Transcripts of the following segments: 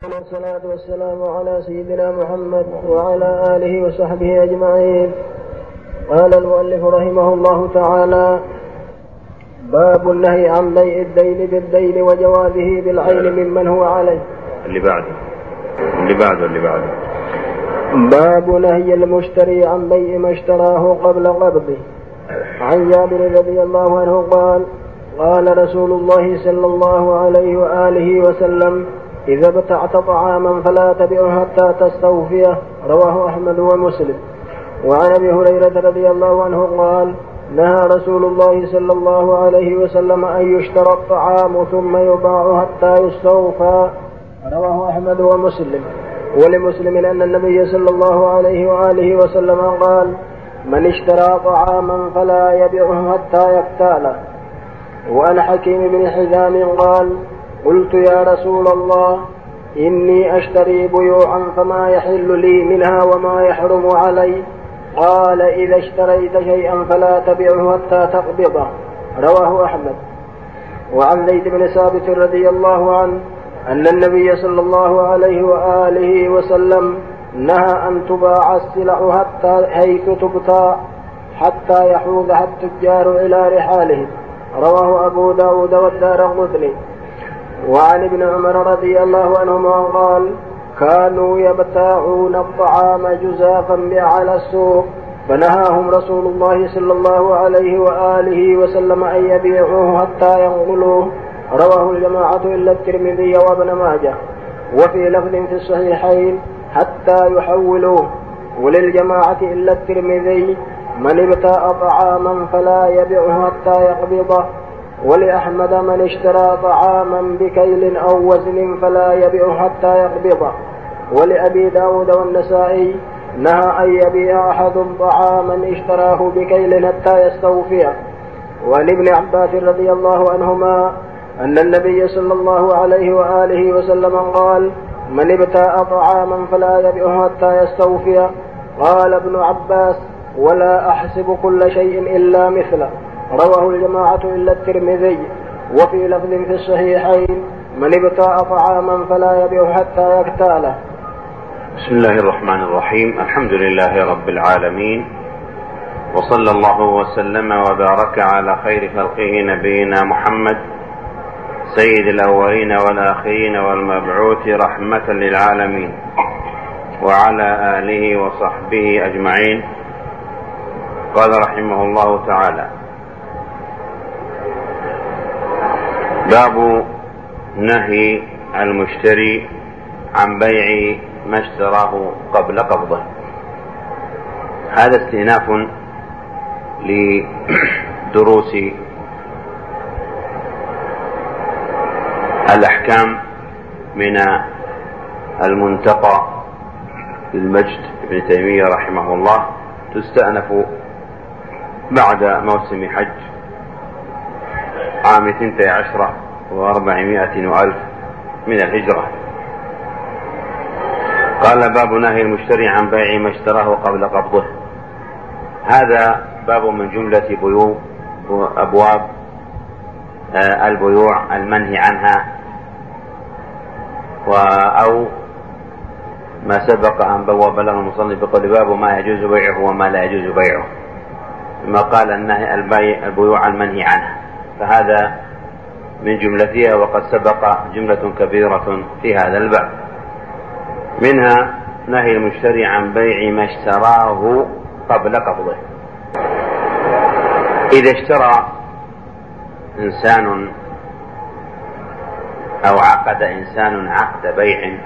والصلاة والسلام على سيدنا محمد وعلى آله وصحبه أجمعين. قال المؤلف رحمه الله تعالى: باب النهي عن بيع الدين بالدين وجوازه بالعين ممن هو عليه. اللي بعده باب نهي المشتري عن بيع ما اشتراه قبل قبضه. عن جابر رضي الله عنه قال: قال رسول الله صلى الله عليه وآله وسلم: إذا ابتعت طعاما فلا تبعه حتى تستوفيه. رواه أحمد ومسلم. وعن أبي هريرة رضي الله عنه قال: نهى رسول الله صلى الله عليه وسلم أن يشترى الطعام ثم يباع حتى يستوفى. رواه أحمد ومسلم. ولمسلم أن النبي صلى الله عليه وآله وسلم قال: من اشترى طعاما فلا يبيعه حتى يقتاله. وعن حكيم بن حزام قال: قلت يا رسول الله إني أشتري بيوعا فما يحل لي منها وما يحرم علي. قال: إذا اشتريت شيئا فلا تبيعه حتى تقبضه. رواه أحمد. وعن زيد بن ثابت رضي الله عنه أن النبي صلى الله عليه وآله وسلم نهى أن تباع السلع حتى حيث تبتاع حتى يحوزها التجار إلى رحالهم. رواه أبو داود والدارقطني. وعن ابن عمر رضي الله عنهما قال: كانوا يبتاعون الطعام جزافا على السوق فنهاهم رسول الله صلى الله عليه وآله وسلم أن يبيعوه حتى ينقلوه. رواه الجماعة إلا الترمذي وابن ماجه. وفي لفظ في الصحيحين: حتى يحولوه. وللجماعة إلا الترمذي: من ابتاع طعاما فلا يبيعه حتى يقبضه. ولأحمد: من اشترى طعاما بكيل أو وزن فلا يبيعه حتى يقبضه. ولأبي داود والنسائي: نهى أن يبيع أحد طعاما اشتراه بكيل حتى يستوفيه. وعن ابن عباس رضي الله عنهما أن النبي صلى الله عليه وآله وسلم قال: من ابتاع طعاما فلا يبيعه حتى يستوفيه. قال ابن عباس: ولا أحسب كل شيء إلا مثله. رواه الجماعة إلا الترمذي. وفي لفظ في الصحيحين: من ابتاع طعاما فلا يبيعه حتى يقتاله. بسم الله الرحمن الرحيم. الحمد لله رب العالمين، وصلى الله وسلم وبارك على خير خلقه نبينا محمد سيد الأولين والآخرين والمبعوث رحمة للعالمين، وعلى آله وصحبه أجمعين. قال رحمه الله تعالى: باب نهي المشتري عن بيع ما اشتراه قبل قبضه. هذا استئناف لدروس الأحكام من المنتقى للمجد ابن تيمية رحمه الله، تستأنف بعد موسم حج عام 12 و400 وألف من الهجرة. قال: باب نهي المشتري عن بيع ما اشتراه قبل قبضه. هذا باب من جملة أبواب البيوع المنهي عنها، أو ما سبق أن بواب له المصنف بقول: باب ما يجوز بيعه وما لا يجوز بيعه، ما قال النهي البيوع المنهي عنها، فهذا من جملتها، وقد سبق جملة كبيرة في هذا الباب. منها نهي المشتري عن بيع ما اشتراه قبل قبضه. إذا اشترى إنسان أو عقد إنسان عقد بيع،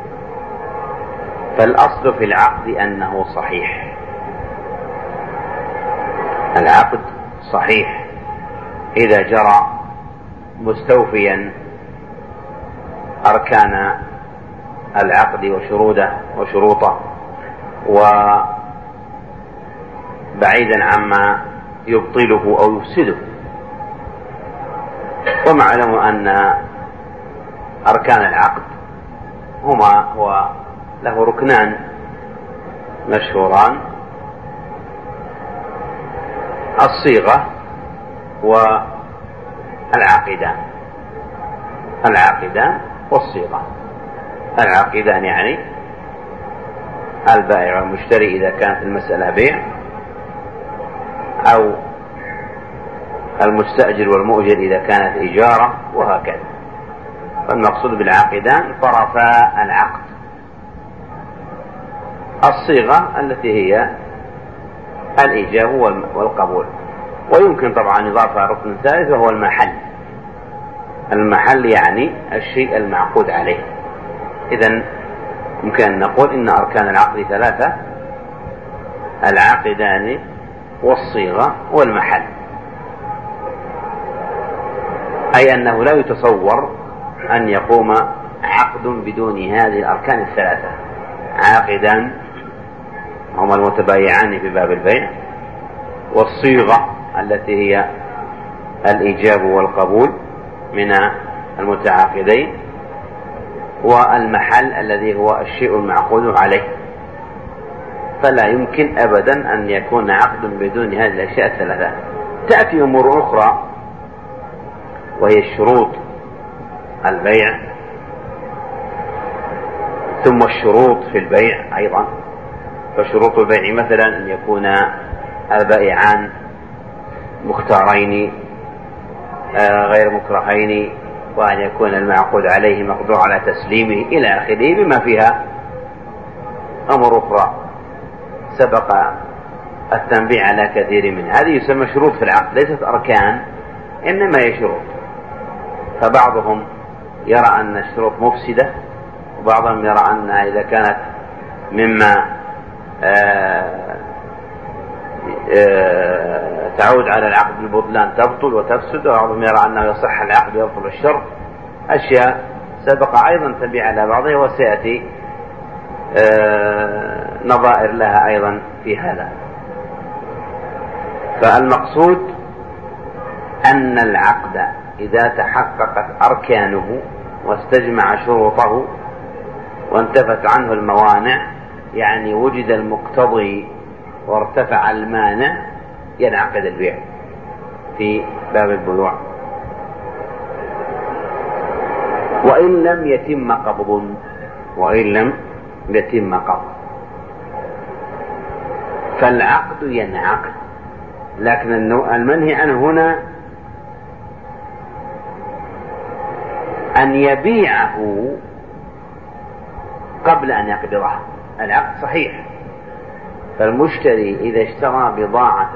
فالأصل في العقد أنه صحيح، العقد صحيح إذا جرى مستوفيا أركان العقد وشروطه وبعيدا عما يبطله أو يفسده. ومعلوم أن أركان العقد هو له ركنان مشهوران: الصيغة والعقدان والصيغة. العاقدان يعني البائع والمشتري إذا كانت المسألة بيع، أو المستأجر والمؤجر إذا كانت إجارة، وهكذا. فالمقصود بالعاقدان طرفا العقد. الصيغة التي هي الإيجاب والقبول. ويمكن طبعا إضافة ركن ثالث وهو المحل. المحل يعني الشيء المعقود عليه. إذن يمكن أن نقول إن أركان العقد ثلاثة: العاقدان والصيغة والمحل. أي أنه لا يتصور أن يقوم عقد بدون هذه الأركان الثلاثة: عاقدان هما المتبايعان في باب البيع، والصيغة التي هي الإيجاب والقبول من المتعاقدين، والمحل الذي هو الشيء المعقود عليه. فلا يمكن أبدا أن يكون عقد بدون هذه الأشياء الثلاثة. تأتي أمور أخرى وهي الشروط البيع، ثم الشروط في البيع أيضا. فشروط البيع مثلا أن يكون البائعان مختارين غير مكرهين، وأن يكون المعقود عليه مقدور على تسليمه إلى آخره، بما فيها أمر أخرى سبق التنبيه على كثير من هذه. يسمى شروط في العقد، ليست أركان إنما هي شروط. فبعضهم يرى أن الشروط مفسدة، وبعضهم يرى أنها إذا كانت مما تعود على العقد بالبطلان تبطل وتفسد، وبعضهم يرى أنه يصح العقد ويبطل الشرط. أشياء سبق أيضا تنبيه على بعضها، وسيأتي نظائر لها أيضا في هذا. فالمقصود أن العقد إذا تحققت أركانه واستجمع شروطه وانتفت عنه الموانع، يعني وجد المقتضي وارتفع المانع، ينعقد البيع في باب البيوع. وإن لم يتم قبض، وإن لم يتم قبض فالعقد ينعقد. لكن المنهي عنه هنا أن يبيعه قبل أن يقبضه. العقد صحيح، فالمشتري إذا اشترى بضاعة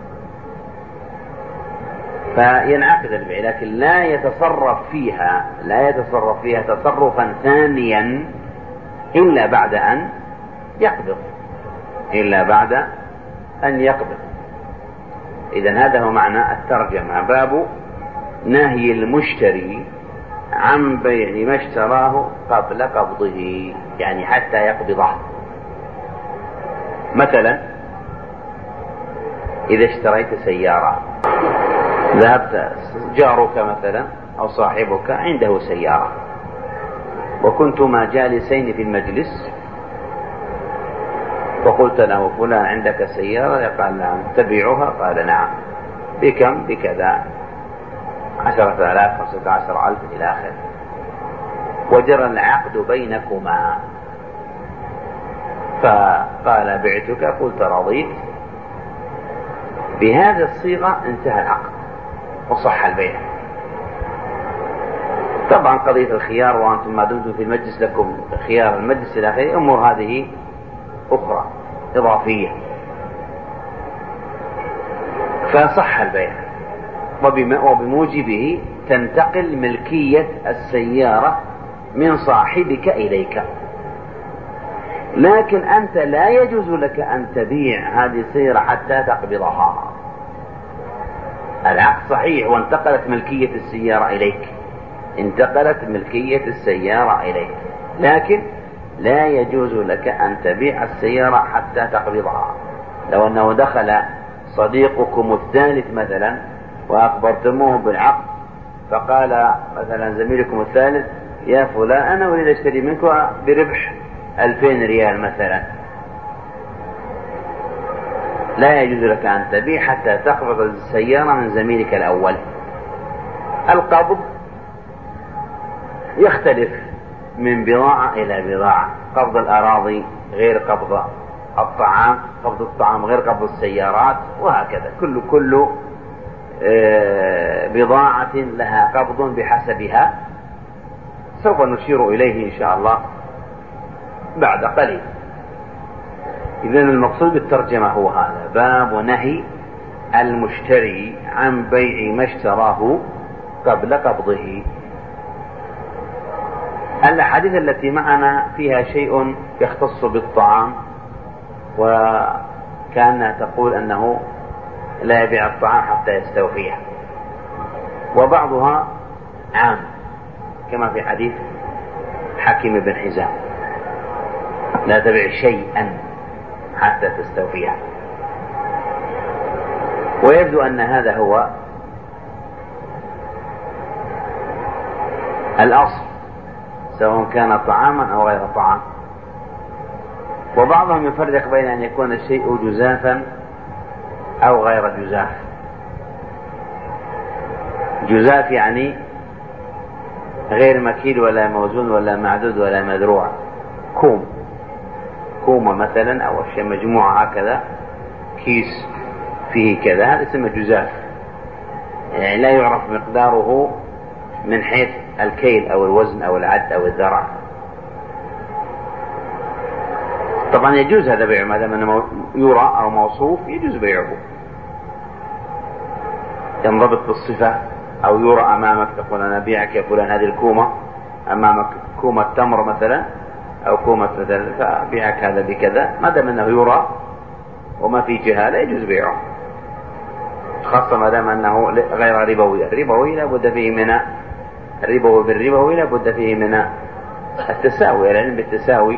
فينعقد البيع، لكن لا يتصرف فيها تصرفا ثانيا إلا بعد أن يقبض. إذن هذا هو معنى الترجمة: باب نهي المشتري عن بيع ما اشتراه قبل قبضه، يعني حتى يقبضه. مثلا إذا اشتريت سيارة، ذهبت جارك مثلا أو صاحبك عنده سيارة، وكنتما جالسين في المجلس، وقلت له: فلان عندك سيارة؟ قال: نعم. تبيعها؟ قال: نعم. بكم؟ بكذا، 10,000 15,000 إلى آخره. وجرى العقد بينكما، فقال: بعتك، قلت رضيت. بهذه الصيغة انتهى العقد وصح البيع. طبعا قضية الخيار، وأنتم ما دمتم في المجلس لكم خيار المجلس إلى آخره، أمور هذه أخرى إضافية، فصح البيع. وبموجبه تنتقل ملكية السيارة من صاحبك إليك. لكن أنت لا يجوز لك أن تبيع هذه السيارة حتى تقبضها. العقد صحيح وانتقلت ملكية السيارة إليك، لكن لا يجوز لك أن تبيع السيارة حتى تقبضها. لو أنه دخل صديقكم الثالث مثلا وأخبرتموه بالعقد، فقال مثلا زميلكم الثالث: يا فلان، أنا أريد أشتري منك بربح 2000 ريال مثلا، لا يجوز لك أن تبيع حتى تقبض السيارة من زميلك الأول. القبض يختلف من بضاعة إلى بضاعة. قبض الأراضي غير قبض الطعام، قبض الطعام غير قبض السيارات، وهكذا كل بضاعة لها قبض بحسبها، سوف نشير إليه إن شاء الله بعد قليل. إذن المقصود بالترجمة هو هذا: باب نهي المشتري عن بيع ما اشتراه قبل قبضه. الأحاديث التي معنا فيها شيء يختص بالطعام، وكانها تقول أنه لا يبيع الطعام حتى يستوفيه، وبعضها عام كما في حديث حكيم بن حزام: لا تبيع شيئا حتى تستوفيه. ويبدو أن هذا هو الأصل، سواء كان طعاما أو غير طعام. وبعضهم يفرق بين أن يكون الشيء جزافا أو غير جزاف. جزاف يعني غير مكيل ولا موزون ولا معدود ولا مذروع، كومة مثلا، أو أشياء مجموعة هكذا، كيس فيه كذا، هذا اسمه جزاف، يعني لا يعرف مقداره من حيث الكيل أو الوزن أو العد أو الذراع. طبعا يجوز هذا بيعه ما دام أنه يرى أو موصوف، يجوز بيعه، ينضبط بالصفة. أو يرى أمامك تقول أنا أبيعك يا فلان هذه الكومة، أمامك كومة تمر مثلا أو كومة مثلا، فأبيعك هذا بكذا، ما دام أنه يرى وما في جهالة يجوز بيعه، خاصة ما دام أنه غير ربوي. الربوي لابد فيه من الربوي بالربوي لابد فيه من التساوي، العلم بالتساوي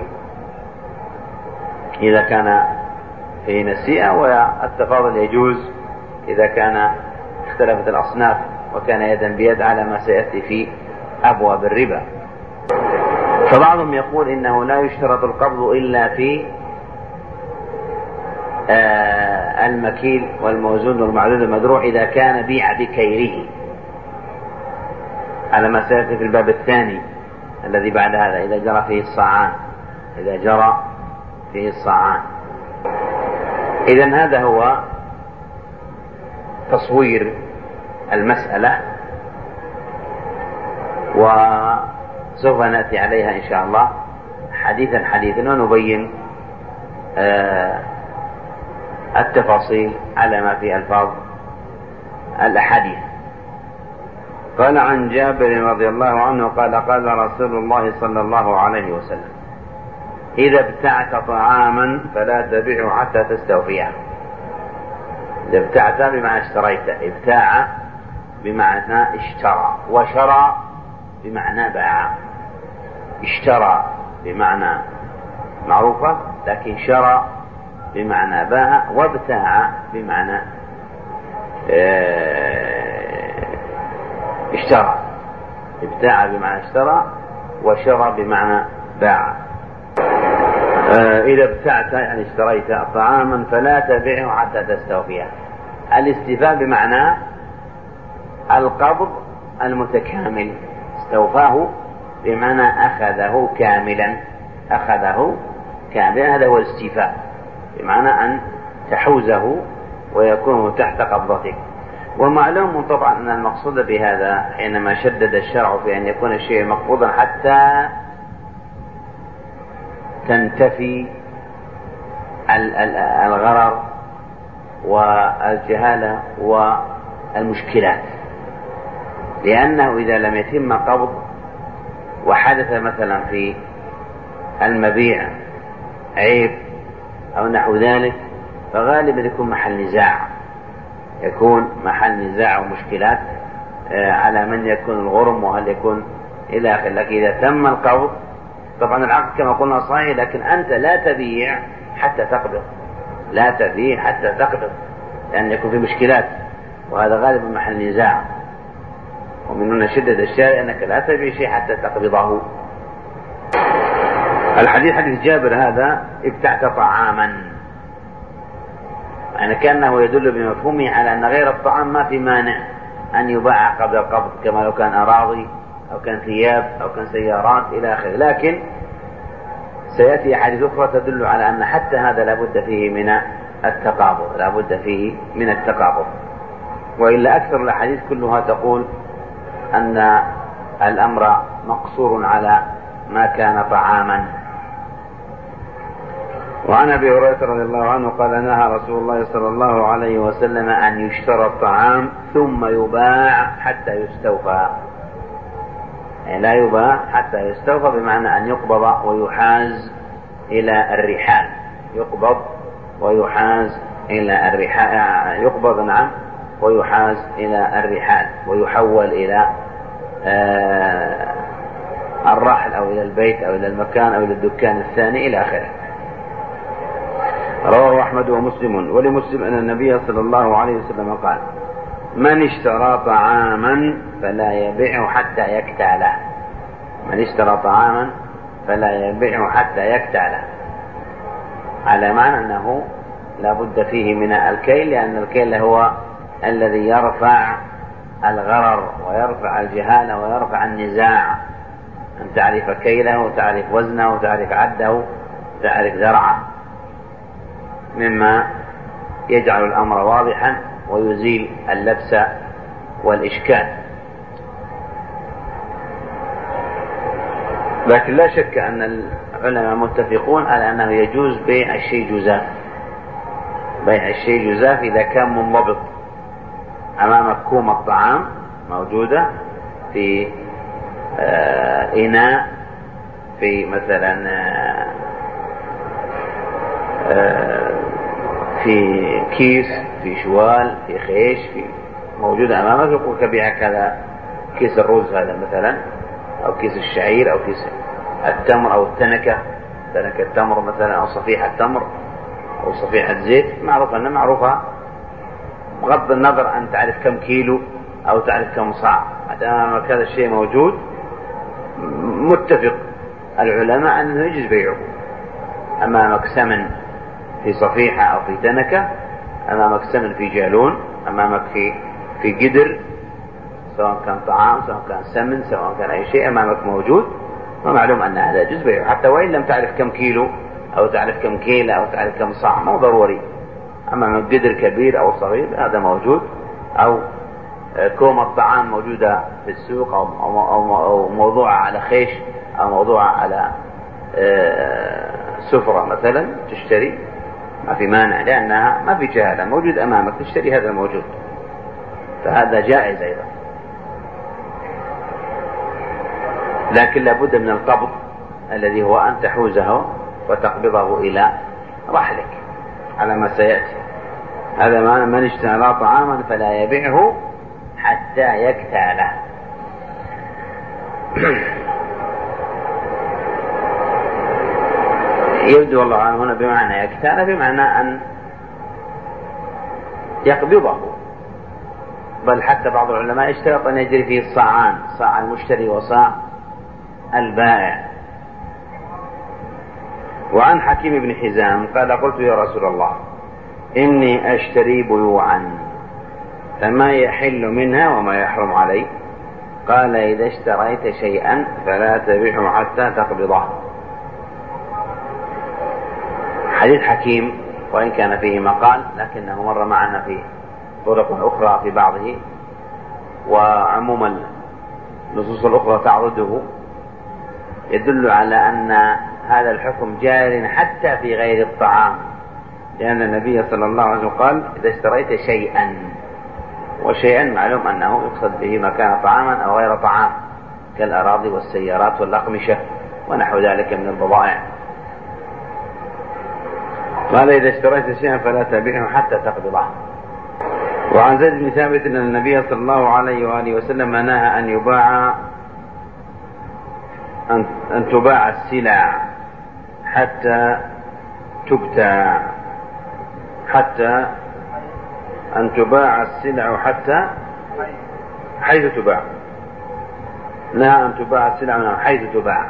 إذا كان فيه نسيئة، والتفاضل يجوز إذا كان اختلفت الأصناف وكان يدا بيد، على ما سيأتي في أبواب الربا. فبعضهم يقول إنه لا يشترط القبض إلا في المكيل والموزون والمعدود والمذروع إذا كان بيع بكيله، على ما سيأتي في الباب الثاني الذي بعد هذا، إذا جرى فيه الصاعان، إذا جرى فيه الصاعان. إذن هذا هو تصوير المسألة، وسوف نأتي عليها إن شاء الله حديثا ونبين التفاصيل على ما في ألفاظ الأحاديث. قال عن جابر رضي الله عنه قال: قال رسول الله صلى الله عليه وسلم: إذا ابتعت طعاما فلا تبيعه حتى تستوفيه. إذا ابتعت بمعنى اشتريت، ابتاع بمعنى اشترى، وشرى بمعنى باع. اشترى بمعنى معروفة، لكن شرى بمعنى باع، وابتاع بمعنى اشترى. ابتاع بمعنى اشترى، وشرى بمعنى باع. إذا ابتعت يعني اشتريت طعاما فلا تبيعه حتى تستوفيه. الاستيفاء بمعنى القبض المتكامل، استوفاه بمعنى أخذه كاملا، أخذه كاملا، هذا هو الاستيفاء، بمعنى أن تحوزه ويكون تحت قبضتك. ومعلوم طبعا أن المقصود بهذا حينما شدد الشرع في أن يكون الشيء مقبوضا حتى تنتفي الغرر والجهالة والمشكلات، لأنه إذا لم يتم قبض وحدث مثلا في المبيع عيب أو نحو ذلك، فغالبا يكون محل نزاع، يكون محل نزاع ومشكلات على من يكون الغرم وهل يكون إلى آخره. لكن إذا تم القبض، طبعا العقد كما قلنا صحيح، لكن أنت لا تبيع حتى تقبض، لا تبيع حتى تقبض، لأن يكون في مشكلات، وهذا غالبا محل نزاع. ومن هنا شدد الشارع أنك لا تبيع شيء حتى تقبضه. الحديث حديث جابر هذا: ابتعت طعاما، يعني كأنه يدل بمفهومه على أن غير الطعام ما في مانع أن يباع قبل القبض، كما لو كان أراضي أو كان ثياب أو كان سيارات إلى آخره. لكن سيأتي أحاديث أخرى تدل على أن حتى هذا لابد فيه من التقابض، لابد فيه من التقابض. وإلا أكثر الأحاديث كلها تقول أن الأمر مقصور على ما كان طعاما. وعن أبي هريرة رضي الله عنه قال نهى رسول الله صلى الله عليه وسلم أن يشترى الطعام ثم يباع حتى يستوفى. يعني لا يباع حتى يستوفى، بمعنى أن يقبض ويحاز إلى الرحال، يقبض ويحاز إلى الرحال، يقبض نعم ويحاز إلى الرحال ويحول إلى الرحل أو إلى البيت أو إلى المكان أو إلى الدكان الثاني إلى آخره. رواه أحمد ومسلم. ولمسلم أن النبي صلى الله عليه وسلم قال من اشترى طعاما فلا يبيعه حتى يكتاله. من اشترى طعاما فلا يبيعه حتى يكتاله، على معنى أنه لا بد فيه من الكيل، لأن الكيل هو الذي يرفع الغرر ويرفع الجهالة ويرفع النزاع، أن تعرف كيله وتعرف وزنه وتعرف عده وتعرف ذرعه، مما يجعل الأمر واضحا ويزيل اللبس والإشكال. لكن لا شك أن العلماء متفقون على أنه يجوز بيع الشيء جزاف، بيع الشيء جزاف إذا كان منضبط. أمامك كومة طعام موجودة في إناء، في مثلا في كيس، في شوال، في خيش، في موجودة أمامك، يقول كبيع كذا كيس الرز هذا مثلا، أو كيس الشعير، أو كيس التمر، أو التنكة، تنكة التمر مثلا، أو صفيحة التمر، أو صفيحة زيت، معروفة أنها معروفة بغض النظر أن تعرف كم كيلو أو تعرف كم صاع. أمامك هذا الشيء موجود، متفق العلماء أنه يجوز بيعه. أمامك سمن في صفيحة أو في تنكة، أمامك سمن في جالون، أمامك في قدر، سواء كان طعام سواء كان سمن سواء كان أي شيء أمامك موجود، ومعلوم أن هذا يجوز بيعه، حتى وإن لم تعرف كم كيلو أو تعرف كم كيلة أو تعرف كم صاع، مو ضروري. أمامك قدر كبير أو صغير هذا موجود، أو كومة طعام موجودة في السوق، أو موضوعة على خيش، أو موضوعة على سفرة مثلا تشتري، ما في مانع، لأنها ما في جهالة، موجود أمامك تشتري هذا الموجود، فهذا جائز أيضا. لكن لابد من القبض الذي هو أن تحوزه وتقبضه إلى رحلك على ما سيأتي. هذا معنى من اشترى طعاما فلا يبيعه حتى يكتاله. يبدو والله عنه هنا بمعنى يكتاله، بمعنى أن يقبضه، بل حتى بعض العلماء اشترط أن يجري فيه الصاعان، صاع المشتري وصاع البائع. وعن حكيم بن حزام قال قلت يا رسول الله إني أشتري بيوعا فما يحل منها وما يحرم علي؟ قال إذا اشتريت شيئا فلا تبيعه حتى تقبضه. حديث حكيم وإن كان فيه مقال لكنه مر معنا في طرق أخرى في بعضه، وعموما النصوص الأخرى تعرضه، يدل على أن هذا الحكم جار حتى في غير الطعام، لأن النبي صلى الله عليه وسلم قال إذا اشتريت شيئا، وشيئا معلوم أنه يقصد به ما كان طعاما أو غير طعام، كالأراضي والسيارات والأقمشة ونحو ذلك من البضائع. قال إذا اشتريت شيئا فلا تبيعه حتى تقبضه. وعن زيد بن ثابت أن النبي صلى الله عليه وآله وسلم نهى أن تباع السلع حتى تبتاع، حتى أن تباع السلع حتى حيث تباع، نهى أن تباع السلع من حيث تباع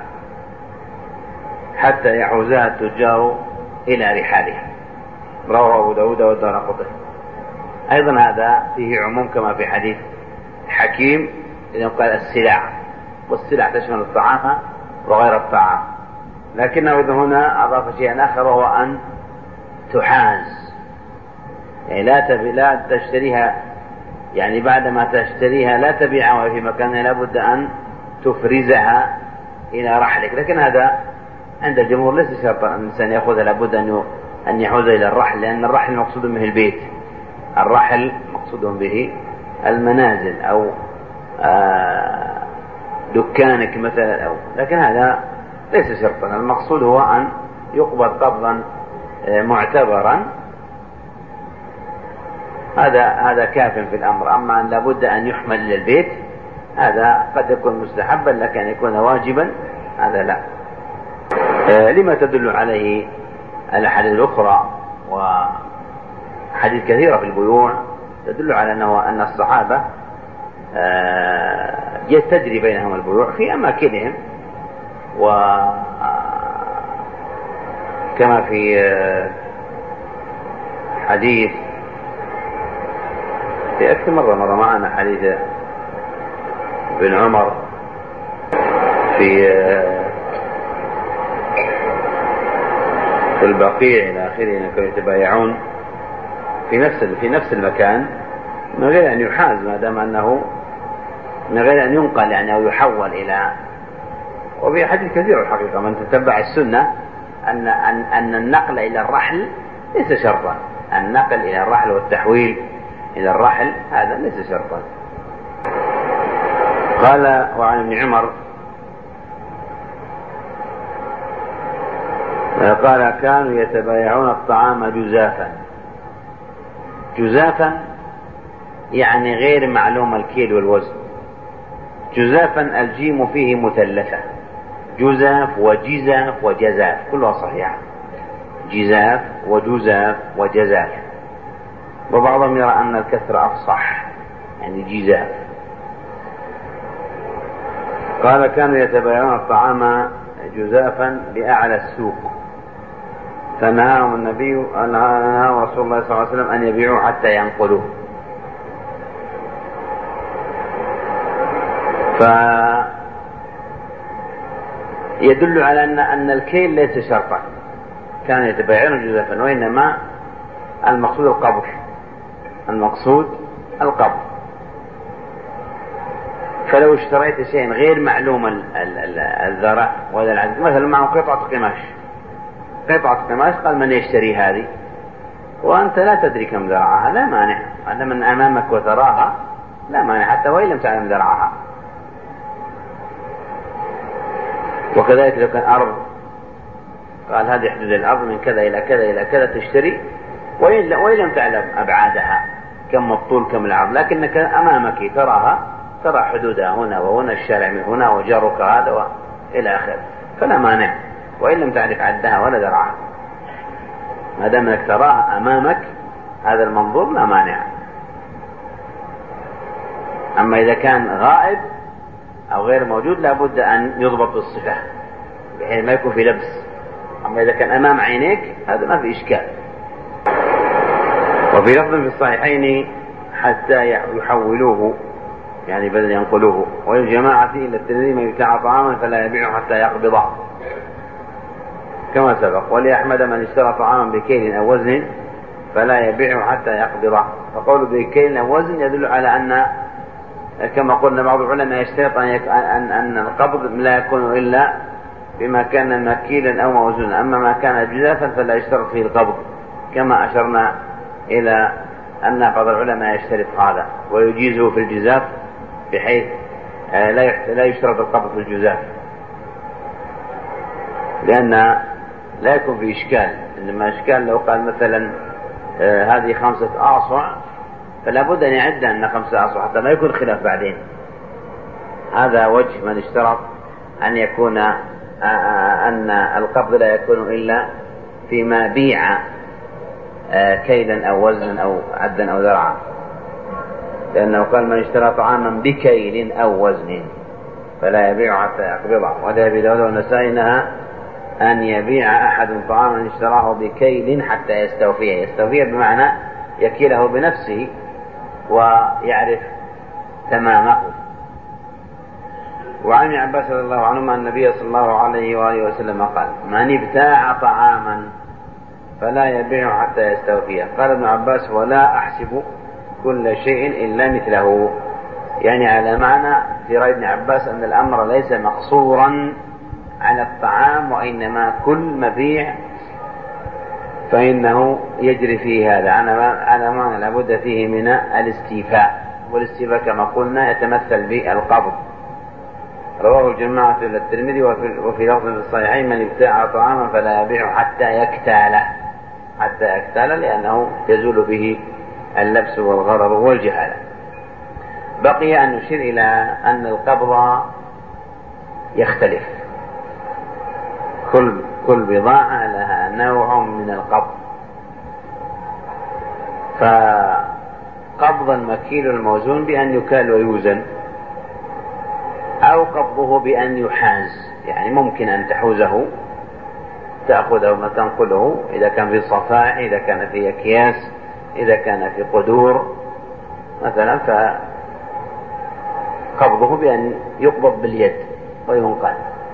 حتى يحوزها التجار إلى رحالها. رواه أبو داود والدارقطني. أيضا هذا فيه عموم كما في حديث حكيم إذا قال السلع، والسلع تشمل الطعام وغير الطعام. لكنه إذا هنا أضاف شيئا آخر وهو أن تحاز، يعني لا تشتريها، يعني بعدما تشتريها لا تبيعها في مكانها، لابد أن تفرزها إلى رحلك. لكن هذا عند الجمهور ليس شرطا أن الإنسان يأخذها، لابد أن يحوز إلى الرحل، لأن الرحل مقصود به البيت، الرحل مقصود به المنازل أو دكانك مثلا، لكن هذا ليس شرطا. المقصود هو أن يقبض قبضا معتبرا، هذا كاف في الأمر. أما أن لابد أن يحمل إلى البيت هذا قد يكون مستحبا، لكن أن يكون واجبا هذا لا. لما تدل عليه الأحاديث الأخرى وحديث كثيرة في البيوع تدل على أن الصحابة تجري بينهم البيوع في أماكنهم، وكما في حديث في أكثر مرة معنا حديث ابن عمر في البقيع إلى آخره، كانوا يتبايعون في نفس المكان من غير أن يحاز، ما دام أنه من غير أن ينقل يعني أو يحول إلى. وفي حديث كثير الحقيقة من تتبع السنة أن النقل إلى الرحل ليس شرطا، النقل إلى الرحل والتحويل إلى الرحل هذا ليس شرطا. قال وعن ابن عمر قال كانوا يتبايعون الطعام جزافا يعني غير معلوم الكيل والوزن. جزافا الجيم فيه مثلثة، جزاف وجزاف وجزاف كلها صحيحة، جزاف وجزاف وجزاف، وبعضهم يرى أن الكسر أفصح يعني جزاف. قال كانوا يتبايعون الطعام جزافا بأعلى السوق، فنهاهم رسول الله صلى الله عليه وسلم أن يبيعوا حتى ينقلوه. فيدل على أن الكيل ليس شرطا، كانوا يتبايعون جزافا، وإنما المقصود القبض. فلو اشتريت شيئا غير معلوم الذرة ولا العدد، مثلا معه قطعة قماش قال من يشتري هذه وأنت لا تدري كم ذرعها، لا مانع، هذا من أمامك وتراها لا مانع حتى وإن لم تعلم ذرعها. وكذلك لو كان أرض قال هذه حدود الأرض من كذا إلى كذا إلى كذا تشتري، وإن لم تعلم أبعادها كم الطول كم العرض، لكنك أمامك ترى حدودها هنا وهنا، الشارع من هنا وجارك هذا إلى آخره، فلا مانع وإن لم تعرف عدها ولا ذرعها، ما دام انك تراها أمامك هذا المنظور لا مانع. أما إذا كان غائب أو غير موجود لابد أن يضبط بالصفة بحيث ما يكون في لبس. أما إذا كان أمام عينيك هذا ما في إشكال. وفي لفظ في الصحيحين حتى يحولوه يعني بدل ينقلوه. وللجماعة إلا الترمذي من ابتاع طعاما فلا يبيعه حتى يقبضه كما سبق. ولأحمد من اشترى طعاما بكيل أو وزن فلا يبيعه حتى يقبضه. فقول بكيل أو وزن يدل على أن كما قلنا بعض العلماء يشترط أن القبض لا يكون إلا بما كان مكيلا أو موزونا، أما ما كان جزافا فلا يشترط فيه القبض، كما أشرنا إلى أن بعض العلماء يشترط هذا ويجيزه في الجزاف بحيث لا يشترط القبض في الجزاف، لأن لا يكون في إشكال. إنما إشكال لو قال مثلا هذه 5 أعصع فلا بد أن يعد أن 5 أعصع حتى ما يكون خلاف بعدين. هذا وجه من اشترط أن يكون أن القبض لا يكون إلا فيما بيع كيلا أو وزنا أو عدا أو ذرعا، لأنه قال من اشترى طعاما بكيل أو وزن فلا يبيع حتى يقبضه. وهذا أبي داود والنسائي نهى أن يبيع أحد طعاما اشتراه بكيل حتى يستوفيه بمعنى يكيله بنفسه ويعرف تمامه. وعن ابن عباس رضي الله عنهما أن النبي صلى الله عليه وآله وسلم قال: من ابتاع طعاما فلا يبيع حتى يستوفيه. قال ابن عباس: ولا أحسب كل شيء إلا مثله، يعني على معنى في رأي ابن عباس أن الأمر ليس مقصورا على الطعام، وإنما كل مبيع فإنه يجري فيه هذا على معنى لابد فيه من الاستيفاء، والاستيفاء كما قلنا يتمثل بالقبض. رواه الجماعة إلى الترمذي وفي لفظ الصحيحين: من ابتاع طعاما فلا يبيع حتى يكتال، لأنه يزول به اللبس والغرر والجهالة. بقي أن نشير إلى أن القبض يختلف، كل بضاعة لها نوع من القبض. فقبض المكيل الموزون بأن يكال ويوزن، أو قبضه بأن يحاز، يعني ممكن أن تحوزه تأخذه وتنقله إذا كان في صفائح، إذا كان في أكياس، إذا كان في قدور مثلا، فقبضه بأن يقبض باليد وينقل.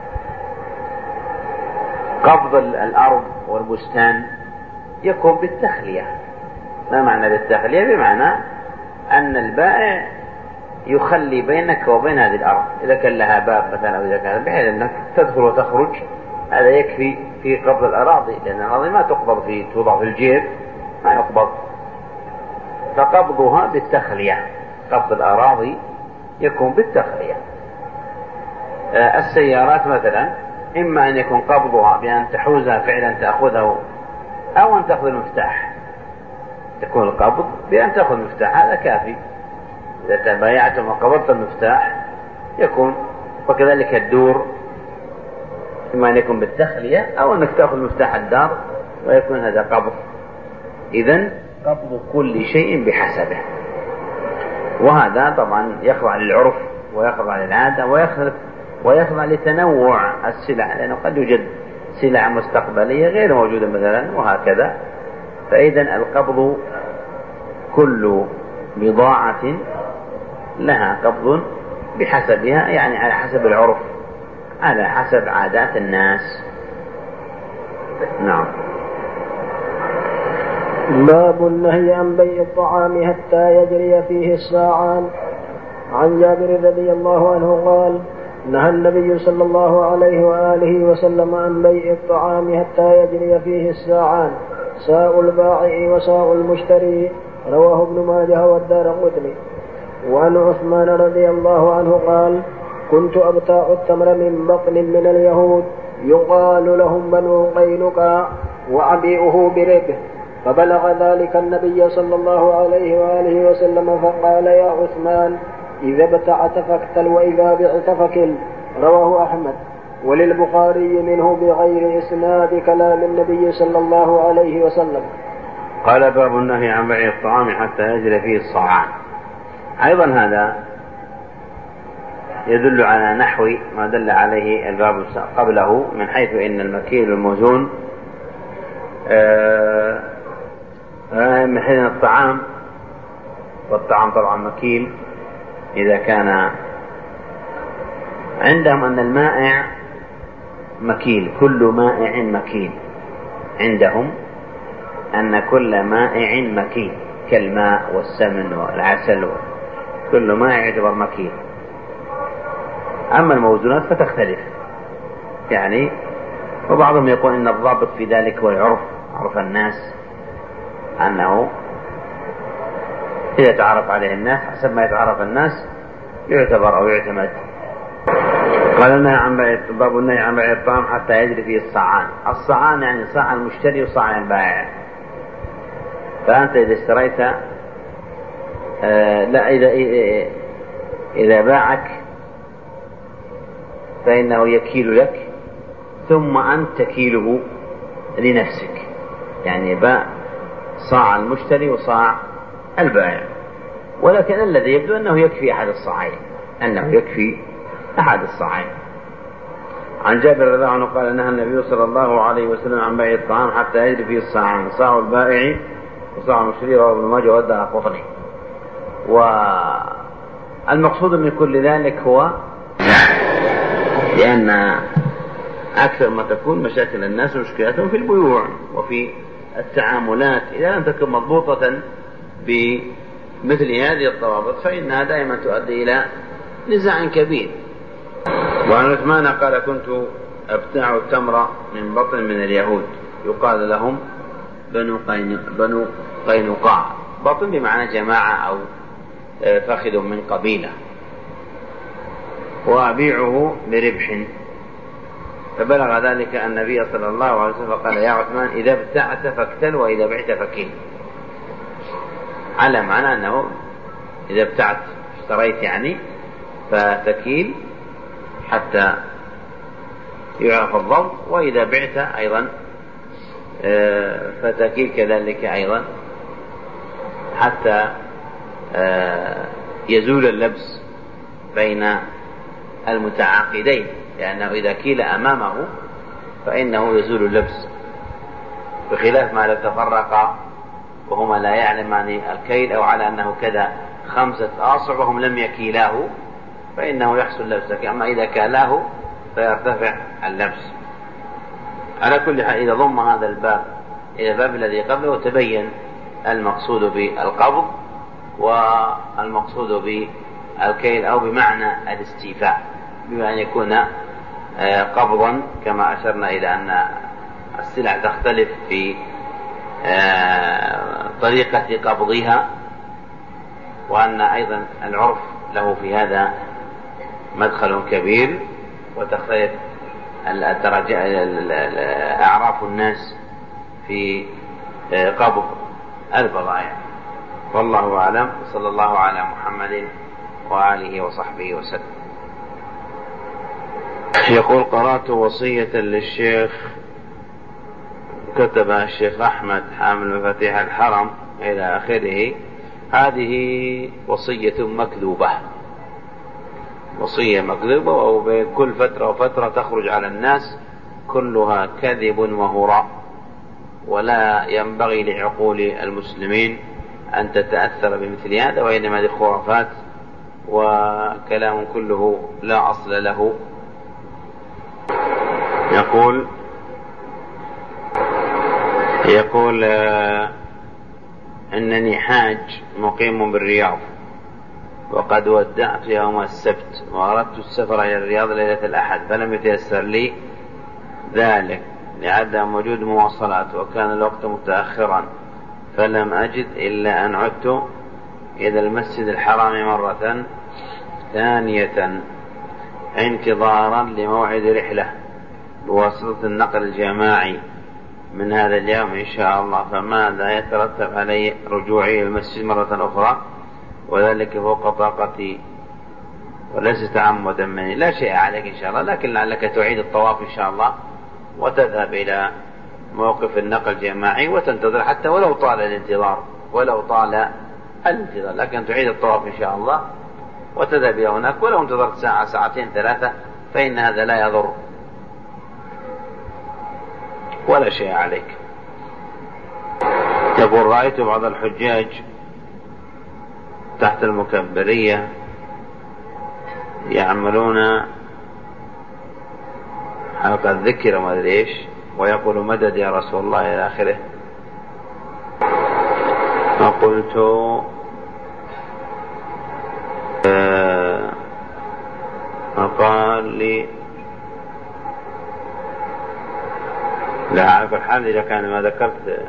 قبض الأرض والبستان يكون بالتخلية. ما معنى بالتخلية؟ بمعنى أن البائع يخلي بينك وبين هذه الأرض، إذا كان لها باب مثلا أو إذا كان، بحيث أنك تدخل وتخرج. هذا يكفي في قبض الأراضي، لأن الأراضي ما تقبض توضع في الجيب، ما يقبض. فقبضها بالتخلية، قبض الأراضي يكون بالتخلية. السيارات مثلا إما أن يكون قبضها بأن تحوزها فعلا تأخذه، أو أن تأخذ المفتاح. يكون القبض بأن تأخذ المفتاح، هذا كافي. إذا تبايعتم وقبضت المفتاح يكون. وكذلك الدور إما أن يكون بالتخلية أو أنك تأخذ مفتاح الدار ويكون هذا قبض. إذن قبض كل شيء بحسبه. وهذا طبعا يخضع للعرف ويخضع للعادة ويخضع لتنوع السلع، لأنه قد يوجد سلع مستقبلية غير موجودة مثلا، وهكذا. فإذن القبض كل بضاعة لها قبض بحسبها، يعني على حسب العرف، على حسب عادات الناس. نعم. باب النهي عن بيع الطعام حتى يجري فيه الساعان. عن جابر رضي الله عنه قال: نهى النبي صلى الله عليه وآله وسلم عن بيع الطعام حتى يجري فيه الساعان، ساء البائع وساء المشتري. رواه ابن ماجه والدارقطني. وعن عثمان رضي الله عنه قال: كنت أبتاع التمر من بطن من اليهود يقال لهم بنو قينقاع وأبيعه بربه، فبلغ ذلك النبي صلى الله عليه وآله وسلم فقال: يا عثمان، إذا ابتعت فاكتل، وإذا بعت فكل. رواه أحمد. وللبخاري منه بغير إسناد كلام النبي صلى الله عليه وسلم. قال: باب النهي عن بيع الطعام حتى يجري فيه الصاعان. أيضا هذا يدل على نحو ما دل عليه الباب قبله، من حيث إن المكيل والموزون من حيث الطعام، والطعام طبعا مكيل. إذا كان عندهم أن المائع مكيل، كل مائع مكيل، عندهم أن كل مائع مكيل، كالماء والسمن والعسل، كل مائع يعتبر مكيل. أما الموزونات فتختلف، يعني وبعضهم يقول إن الضابط في ذلك هو العرف، عرف الناس، أنه إذا تعرف عليه الناس حسب ما يتعرف الناس يعتبر أو يعتمد. قال لنا باب النهي عن بيع الطعام حتى يجري فيه الصاعان. الصاعان يعني صاع المشتري وصاع البائع. فأنت إذا اشتريت لا إذا باعك فإنه يكيل لك، ثم أنت تكيله لنفسك، يعني باع صاع المشتري وصاع البائع. ولكن الذي يبدو أنه يكفي أحد الصاعين، عن جابر رضي الله عنه قال: نهى النبي صلى الله عليه وسلم عن بيع الطعام حتى يجري فيه الصاعان، صاع البائع وصاع المشتري. رواه ابن ماجه والدارقطني. والمقصود من كل ذلك هو لأن أكثر ما تكون مشاكل الناس ومشكلاتهم في البيوع وفي التعاملات، إذا لم تكن مضبوطة بمثل هذه الضوابط فإنها دائما تؤدي إلى نزاع كبير. وعن عثمان قال: كنت أبتاع التمر من بطن من اليهود يقال لهم بنو قينقاع، بطن بمعنى جماعة أو فخذ من قبيلة، وأبيعه بربح. فبلغ ذلك النبي صلى الله عليه وسلم فقال: يا عثمان إذا ابتعت فاكتل وإذا بعت فكيل، على معنى أنه إذا ابتعت اشتريت يعني فتكيل حتى يعرف الضبط، وإذا بعت أيضا فتكيل كذلك أيضا حتى يزول اللبس بين المتعاقدين، لأنه إذا كيل أمامه فإنه يزول اللبس، بخلاف ما لو تفرقا وهما لا يعلمان الكيل أو على أنه كذا 5 آصع وهم لم يكيلاه فإنه يحصل لبس، أما إذا كالاه فيرتفع اللبس. على كل حال إذا ضم هذا الباب إلى الباب الذي قبله تبين المقصود بالقبض والمقصود بالكيل، أو بمعنى الاستيفاء، بما أن يكون قبضا كما أشرنا إلى أن السلع تختلف في طريقة قبضها، وأن أيضا العرف له في هذا مدخل كبير، وتختلف أعراف الناس في قبض البضائع. والله أعلم، صلى الله على محمد وآله وصحبه وسلم. يقول: قرأت وصية للشيخ كتبها الشيخ أحمد حامل مفاتيح الحرم إلى آخره. هذه وصية مكذوبة، وصية مكذوبة، وبكل فترة وفترة تخرج على الناس كلها كذب وهراء، ولا ينبغي لعقول المسلمين أن تتأثر بمثل هذا، وإنما هذه خرافات وكلام كله لا أصل له. يقول إنني حاج مقيم بالرياض، وقد ودعت يوم السبت، وأردت السفر إلى الرياض ليلة الأحد، فلم يتيسر لي ذلك لعدم وجود مواصلات، وكان الوقت متأخرا، فلم أجد إلا أن عدت إلى المسجد الحرام مرة ثانية انتظارا لموعد رحلة بواسطة النقل الجماعي من هذا اليوم إن شاء الله، فماذا يترتب علي رجوعي إلى المسجد مرة أخرى، وذلك فوق طاقتي وليس تعمدا مني؟ لا شيء عليك إن شاء الله، لكن لعلك تعيد الطواف إن شاء الله وتذهب إلى موقف النقل الجماعي وتنتظر حتى ولو طال الانتظار، لكن تعيد الطواف إن شاء الله وتذهب إلى هناك، ولو انتظرت ساعة ساعتين 3 فإن هذا لا يضر ولا شيء عليك. يقول: رأيت بعض الحجاج تحت المكبرية يعملون حلقة ذكر وما أدري إيش، ويقول: مدد يا رسول الله إلى آخره. فقلت: فقال لي: لا أعرف الحال إذا كان ما ذكرت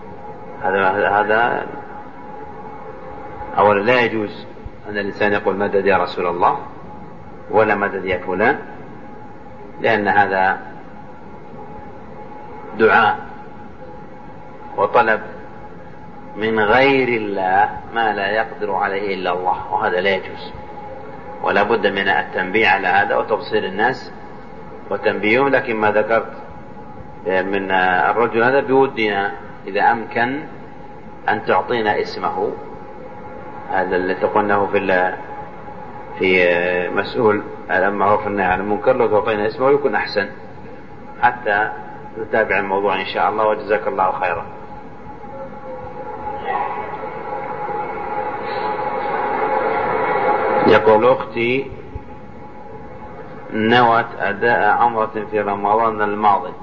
هذا أولا لا يجوز أن الإنسان يقول مدد يا رسول الله ولا مدد يا فلان، لأن هذا دعاء وطلب من غير الله ما لا يقدر عليه إلا الله، وهذا لا يجوز، ولا بد من التنبيه على هذا وتبصير الناس وتنبيههم. لكن ما ذكرت من الرجل هذا بودنا إذا أمكن أن تعطينا اسمه، هذا اللي تقولناه في مسؤول المعروف والنهي عن المنكر، لو تعطينا اسمه يكون أحسن حتى نتابع الموضوع إن شاء الله، وجزاك الله خيرا. يقول: أختي نوت أداء عمرة في رمضان الماضي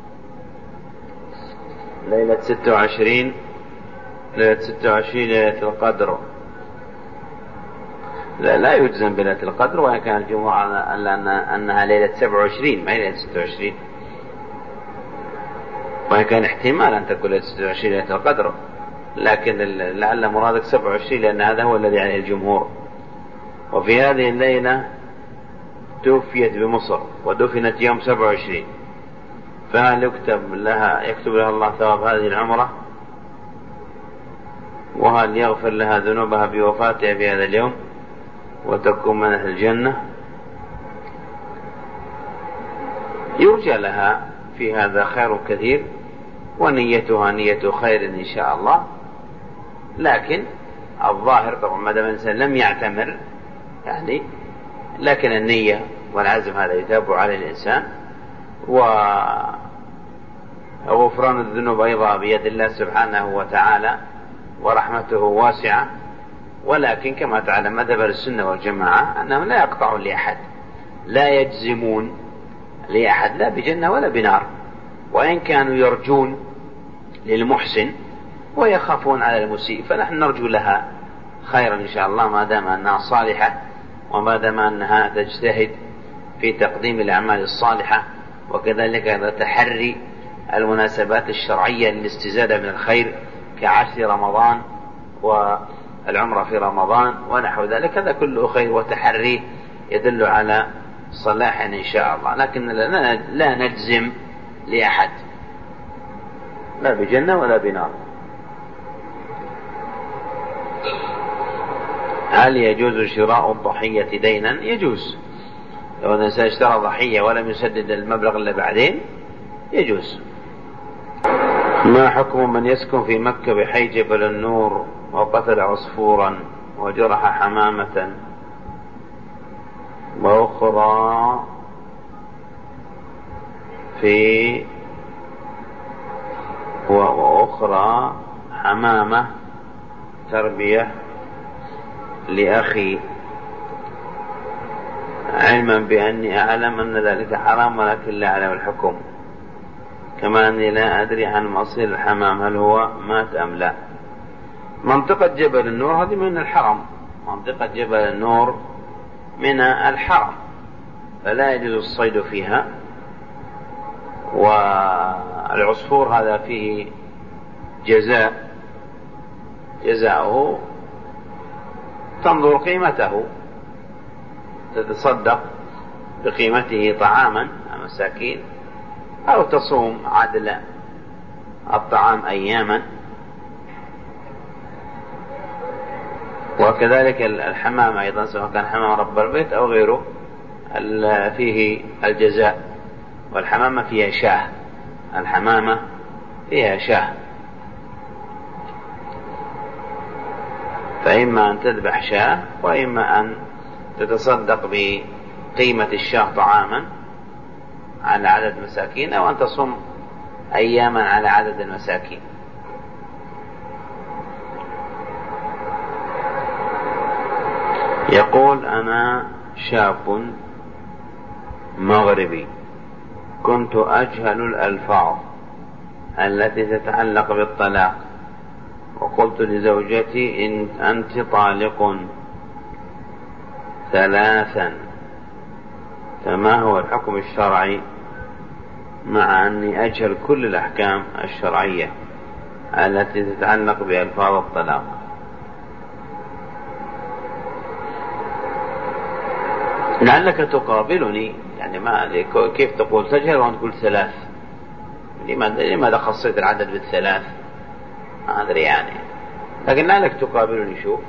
ليلة 26 ليلة القدر، لا يجزم بليلة القدر، وإن كان الجمهور على أنها ليلة 27 ما هي ليلة 26، وإن كان احتمال أن تكون ليلة 26 ليلة القدر، لكن لعل مرادك 27 لأن هذا هو الذي عليه الجمهور. وفي هذه الليلة توفيت بمصر ودفنت يوم 27، فهل يكتب لها الله ثواب هذه العمرة؟ وهل يغفر لها ذنوبها بوفاتها في هذا اليوم وتكون من أهل الجنة؟ يرجى لها في هذا خير كثير، ونيتها نية خير إن شاء الله، لكن الظاهر طبعا ما دام الإنسان لم يعتمر يعني، لكن النية والعزم هذا يتابع عليه الإنسان، وغفران الذنوب أيضا بيد الله سبحانه وتعالى ورحمته واسعة. ولكن كما تعلم مذهب السنة والجماعة أنهم لا يقطعون لأحد، لا يجزمون لأحد لا بجنة ولا بنار، وإن كانوا يرجون للمحسن ويخافون على المسيء، فنحن نرجو لها خيرا إن شاء الله ما دام أنها صالحة، وما دام أنها تجتهد في تقديم الأعمال الصالحة، وكذلك تحري المناسبات الشرعية للاستزادة من الخير كعشر رمضان والعمرة في رمضان ونحو ذلك، هذا كله خير وتحري يدل على صلاح إن شاء الله. لكن لا نجزم لأحد لا بجنة ولا بنار. هل يجوز شراء الضحية دينا؟ يجوز، لو الإنسان اشترى ضحية ولم يسدد المبلغ إلا بعدين يجوز. ما حكم من يسكن في مكة بحي جبل النور وقتل عصفورا وجرح حمامة وأخرى حمامة تربية لأخي، علما بأني أعلم أن ذلك حرام ولكن لا أعلم الحكم، كما أني لا أدري عن مصير الحمام هل هو مات أم لا. منطقة جبل النور هذه من الحرم، منطقة جبل النور من الحرم، فلا يجوز الصيد فيها، والعصفور هذا فيه جزاؤه تنظر قيمته، تتصدق بقيمته طعاما مساكين، أو تصوم عدل الطعام أياما. وكذلك الحمام أيضا سواء كان حمام رب البيت أو غيره فيه الجزاء، والحمامة فيها شاه، الحمامة فيها شاه، فإما أن تذبح شاه وإما أن تتصدق بقيمة الشاه طعاما على عدد مساكين، أو أن تصوم أياما على عدد المساكين. يقول أنا شاب مغربي كنت أجهل الألفاظ التي تتعلق بالطلاق، وقلت لزوجتي إن أنت طالق 3، فما هو الحكم الشرعي مع أني أجهل كل الأحكام الشرعية التي تتعلق بألفاظ الطلاق؟ لعلك تقابلني يعني، ما كيف تقول تجهل وأنت تقول 3؟ لماذا خصيت العدد بال3؟ ما أدري يعني، لكن لعلك تقابلني. شوف،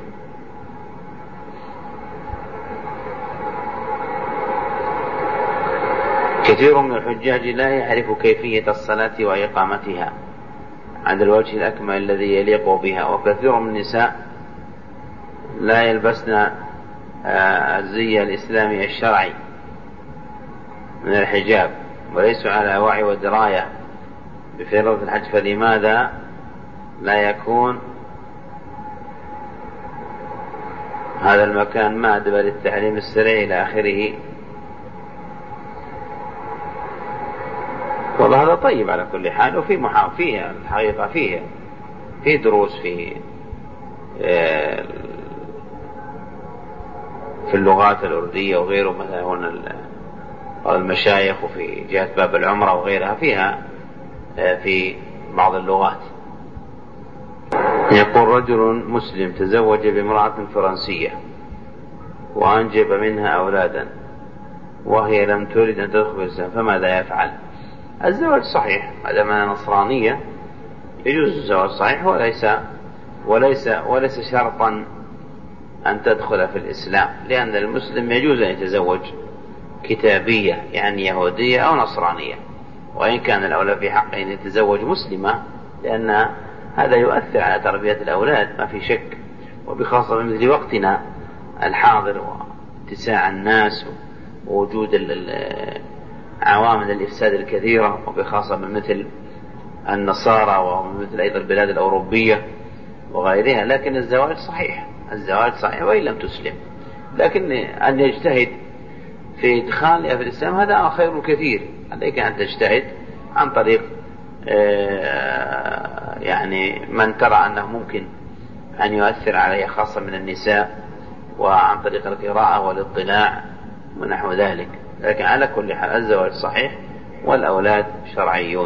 كثير من الحجاج لا يعرف كيفية الصلاة وإقامتها على الوجه الأكمل الذي يليق بها، وكثير من النساء لا يلبسن الزي الإسلامي الشرعي من الحجاب، وليسوا على وعي ودراية بفريضة الحج، فلماذا لا يكون هذا المكان مأدبة للتعليم السريع إلى آخره؟ وهذا طيب على كل حال. وفي فيه الحقيقة فيه دروس في اللغات الأردية وغيره، مثلا هنا المشايخ، وفي جهة باب العمرة وغيرها فيها في بعض اللغات. يقول رجل مسلم تزوج بامرأة فرنسية وأنجب منها أولادا وهي لم تريد أن تدخل في الإسلام، فماذا يفعل؟ الزواج صحيح ما دام أنها نصرانية، يجوز الزواج صحيح، وليس شرطا أن تدخل في الإسلام، لأن المسلم يجوز أن يتزوج كتابية يعني يهودية أو نصرانية، وإن كان الأولى في حقه أن يتزوج مسلمة، لأن هذا يؤثر على تربية الأولاد ما في شك، وبخاصة مثل وقتنا الحاضر واتساع الناس ووجود عوامل الإفساد الكثيرة، وبخاصة من مثل النصارى ومثل أيضا البلاد الأوروبية وغيرها. لكن الزواج صحيح وإن لم تسلم، لكن أن يجتهد في إدخالها في الإسلام هذا خير كثير. عليك أن تجتهد عن طريق يعني من ترى أنه ممكن أن يؤثر عليها، خاصة من النساء، وعن طريق القراءة والاطلاع ونحو ذلك. لكن على كل حال الزواج صحيح والأولاد شرعيون.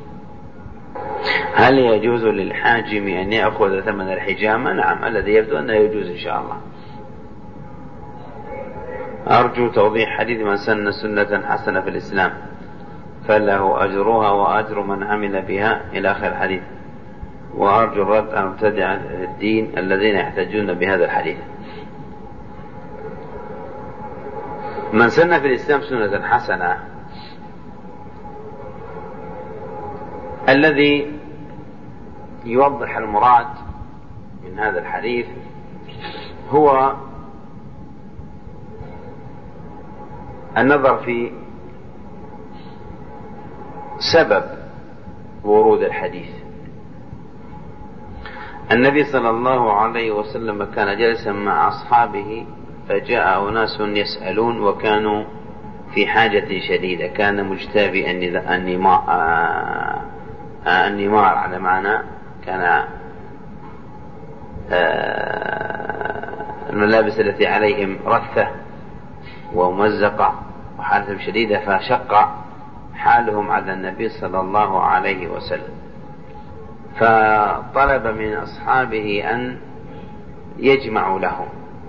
هل يجوز للحاجم أن يأخذ ثمن الحجامة؟ نعم، الذي يبدو أنه يجوز إن شاء الله. أرجو توضيح حديث من سن سنة حسنة في الإسلام فله أجرها وأجر من عمل بها إلى آخر الحديث، وأرجو الرد عن مبتدع الدين الذين يحتجون بهذا الحديث. من سن في الإسلام سنة حسنة، الذي يوضح المراد من هذا الحديث هو النظر في سبب ورود الحديث. النبي صلى الله عليه وسلم كان جالسا مع أصحابه فجاء أناس يسألون وكانوا في حاجة شديدة، كان مجتابي النمار على معنى كان الملابس التي عليهم رثة ومزقة وحالتهم شديدة، فشق حالهم على النبي صلى الله عليه وسلم، فطلب من أصحابه أن يجمعوا لهم،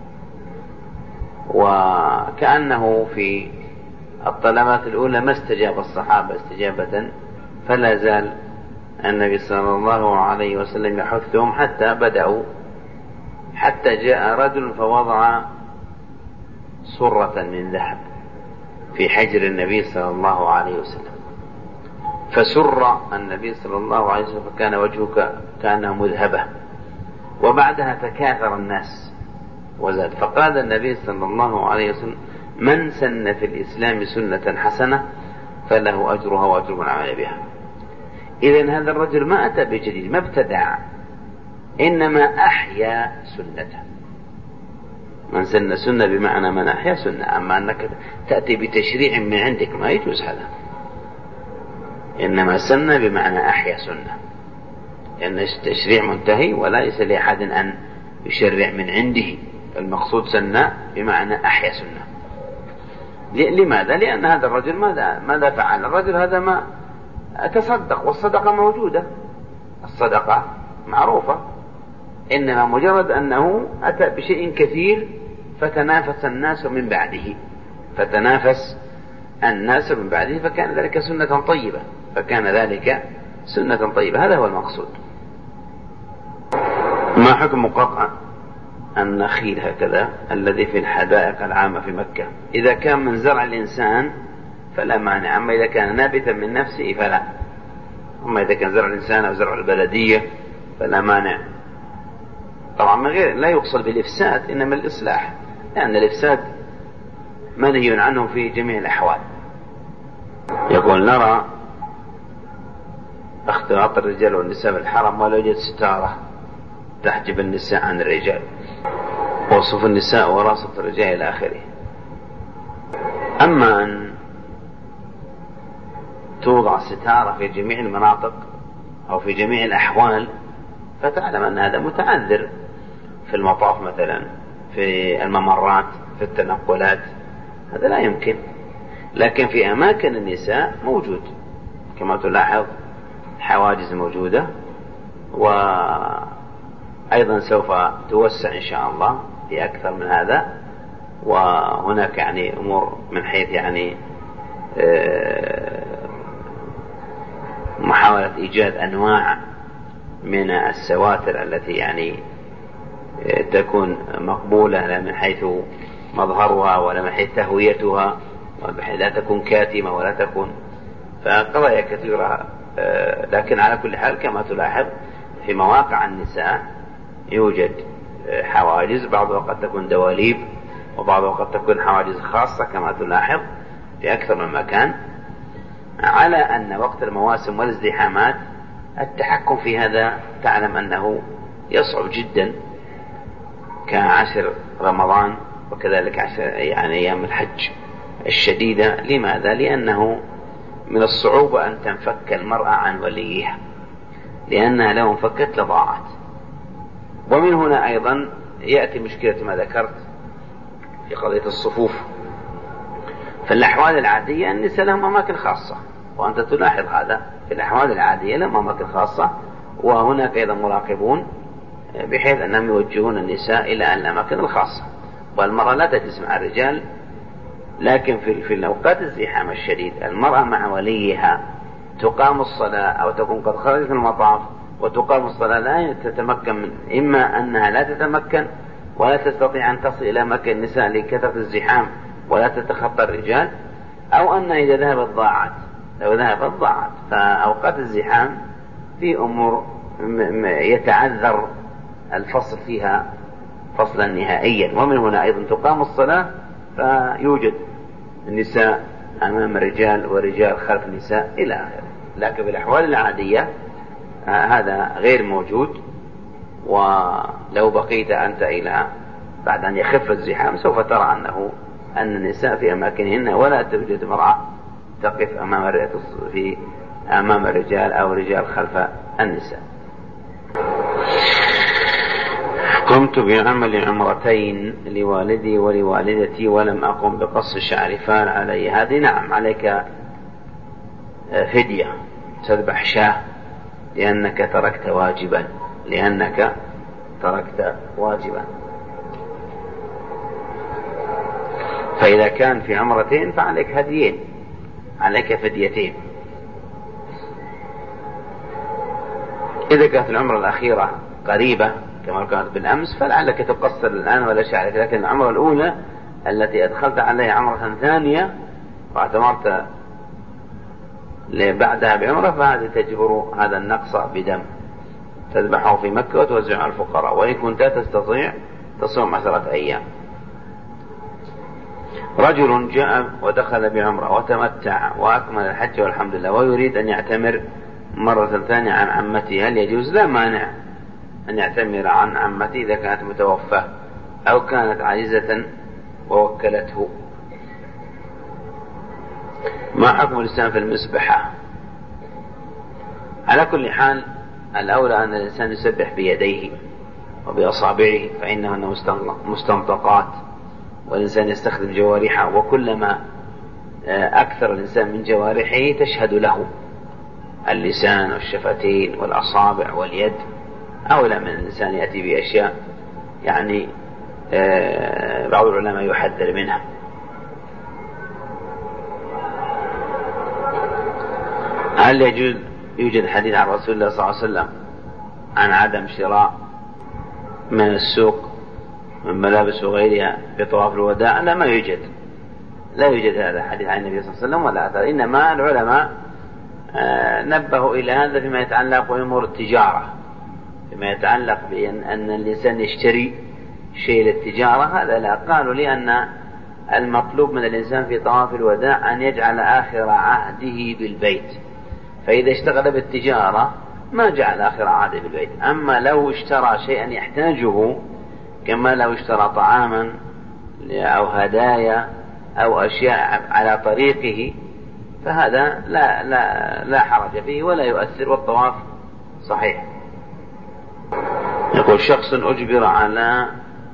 وكأنه في الطلبات الأولى ما استجاب الصحابة استجابة، فلا زال النبي صلى الله عليه وسلم يحثهم حتى بدأوا، حتى جاء رجل فوضع صرة من ذهب في حجر النبي صلى الله عليه وسلم، فسر النبي صلى الله عليه وسلم فكان وجهه كأنه مذهبة، وبعدها تكاثر الناس وزاد، فقال النبي صلى الله عليه وسلم: من سن في الإسلام سنة حسنة فله أجرها وأجر من عمل بها. إذن هذا الرجل ما أتى بجديد، ما ابتدع، إنما أحيا سنته. من سن سنة بمعنى من أحيا سنة، أما أنك تأتي بتشريع من عندك ما يجوز هذا، إنما سنة بمعنى أحيا سنة، لأن التشريع منتهي وليس لأحد أن يشرع من عنده، المقصود سنة بمعنى أحيا سنة. لماذا؟ لأن هذا الرجل ماذا فعل؟ الرجل هذا ما تصدق، والصدقة موجودة، الصدقة معروفة، إنما مجرد أنه أتى بشيء كثير فتنافس الناس من بعده، فكان ذلك سنة طيبة، هذا هو المقصود. ما حكم قطع النخيل هكذا الذي في الحدائق العامة في مكة؟ إذا كان من زرع الإنسان فلا مانع، أما إذا كان نابتا من نفسه فلا، أما إذا كان زرع الإنسان أو زرع البلدية فلا مانع. طبعا من غير، لا يقصد بالإفساد إنما الإصلاح، لأن الإفساد منهي عنه في جميع الأحوال. يقول: نرى اختلاط الرجال والنساء بالحرم ولا يوجد ستارة تحجب النساء عن الرجال، وصف النساء وراثة الرجال إلى آخره. أما أن توضع ستارة في جميع المناطق أو في جميع الأحوال، فتعلم أن هذا متعذر في المطاف مثلا، في الممرات، في التنقلات، هذا لا يمكن. لكن في أماكن النساء موجود كما تلاحظ حواجز موجودة، وأيضا سوف توسع إن شاء الله في أكثر من هذا. وهناك يعني أمور من حيث يعني محاولة إيجاد أنواع من السواتر التي يعني تكون مقبولة لا من حيث مظهرها ولا من حيث تهويتها، بحيث لا تكون كاتمة ولا تكون، فقضايا كثيرة. لكن على كل حال كما تلاحظ في مواقع النساء يوجد حواجز، بعضها قد تكون دواليب وبعضها قد تكون حواجز خاصة كما تلاحظ في أكثر من مكان، على أن وقت المواسم والازدحامات التحكم في هذا تعلم أنه يصعب جدا، كعشر رمضان وكذلك عشر يعني أيام الحج الشديدة. لماذا؟ لأنه من الصعوبة أن تنفك المرأة عن وليها، لأنها لو انفكت لضاعت. ومن هنا أيضا يأتي مشكلة ما ذكرت في قضية الصفوف. في الأحوال العادية النساء لهم أماكن خاصة، وأنت تلاحظ هذا في الأحوال العادية لهم أماكن خاصة، وهناك أيضا مراقبون بحيث أنهم يوجهون النساء إلى الأماكن الخاصة، والمرأة لا تجلس مع الرجال. لكن في الأوقات الزحام الشديد المرأة مع وليها تقام الصلاة أو تكون قد خرجت من المطاف وتقام الصلاة، لا تتمكن من، إما أنها لا تتمكن ولا تستطيع أن تصل إلى مكان النساء لكثرة الزحام ولا تتخطى الرجال، أو أن إذا ذهبت ضاعت، لو ذهبت ضاعت. فأوقات الزحام في أمور يتعذر الفصل فيها فصلا نهائيا، ومن هنا أيضا تقام الصلاة فيوجد النساء أمام الرجال والرجال خلف النساء إلى آخره. لكن في الأحوال العادية هذا غير موجود. ولو بقيت أنت إلى بعد أن يخف الزحام سوف ترى أن النساء في أماكنهن، ولا توجد امرأة تقف أمام الرجال أو الرجال خلف النساء. قمت بعمل عمرتين لوالدي ولوالدتي ولم أقم بقص شعري، فهل علي هذه؟ نعم، عليك فدية، تذبح شاة لأنك تركت واجبا. فإذا كان في عمرتين فعليك هديين، عليك فديتين. إذا كانت العمرة الأخيرة قريبة كما كانت بالأمس فلعلك تقصر الآن ولا شعرك، لكن العمرة الأولى التي أدخلت عليها عمرة ثانية واعتمرت بعدها بعمرة، فهذه تجبر هذا النقص بدم، تذبحه في مكة وتوزعه على الفقراء، وإن كنت تستطيع تصوم 10 أيام. رجل جاء ودخل بعمرة وتمتع وأكمل الحج والحمد لله، ويريد أن يعتمر مرة ثانية عن عمته، هل يجوز؟ لا مانع أن يعتمر عن عمته إذا كانت متوفاة أو كانت عاجزة ووكلته. ما حكم الإنسان في المسبحة؟ على كل حال الأولى أن الإنسان يسبح بيديه وبأصابعه، فإنهن مستنطقات، والإنسان يستخدم جوارحه، وكلما أكثر الإنسان من جوارحه تشهد له اللسان والشفتين والأصابع واليد، أولى من الإنسان يأتي بأشياء يعني بعض العلماء يحذر منها. هل يوجد حديث عن رسول الله صلى الله عليه وسلم عن عدم شراء من السوق من ملابس وغيرها في طواف الوداع؟ لا، ما يوجد، لا يوجد هذا حديث عن النبي صلى الله عليه وسلم ولا أثر. إنما العلماء نبهوا إلى هذا فيما يتعلق بأمور التجارة، فيما يتعلق بأن الإنسان يشتري شيء للتجارة، هذا لا. قالوا لأن المطلوب من الإنسان في طواف الوداع أن يجعل آخر عهده بالبيت، فإذا اشتغل بالتجارة ما جعل آخر عهده بالبيت. أما لو اشترى شيئا يحتاجه، كما لو اشترى طعاما أو هدايا أو أشياء على طريقه فهذا لا حرج فيه ولا يؤثر، والطواف صحيح. يقول شخص أجبر على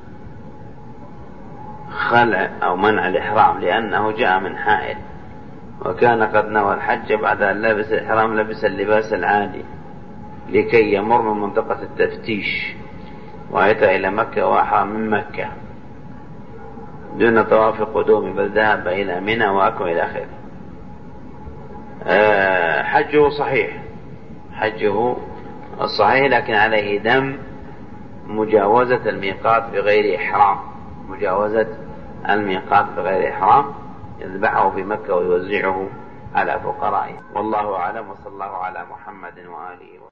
خلع أو منع الإحرام لأنه جاء من حائل، وكان قد نوى الحج بعد أن لبس الإحرام لبس اللباس العادي لكي يمر من منطقة التفتيش وأتى إلى مكة وأحرم من مكة دون طواف قدوم، بل ذهب إلى منى وأكمل إلى آخره. حجه صحيح، حجه الصحيح، لكن عليه دم مجاوزة الميقات بغير إحرام، مجاوزة الميقات بغير إحرام، يذبحه في مكة ويوزعه على فقرائه. والله أعلم، وصلى الله على محمد وآله.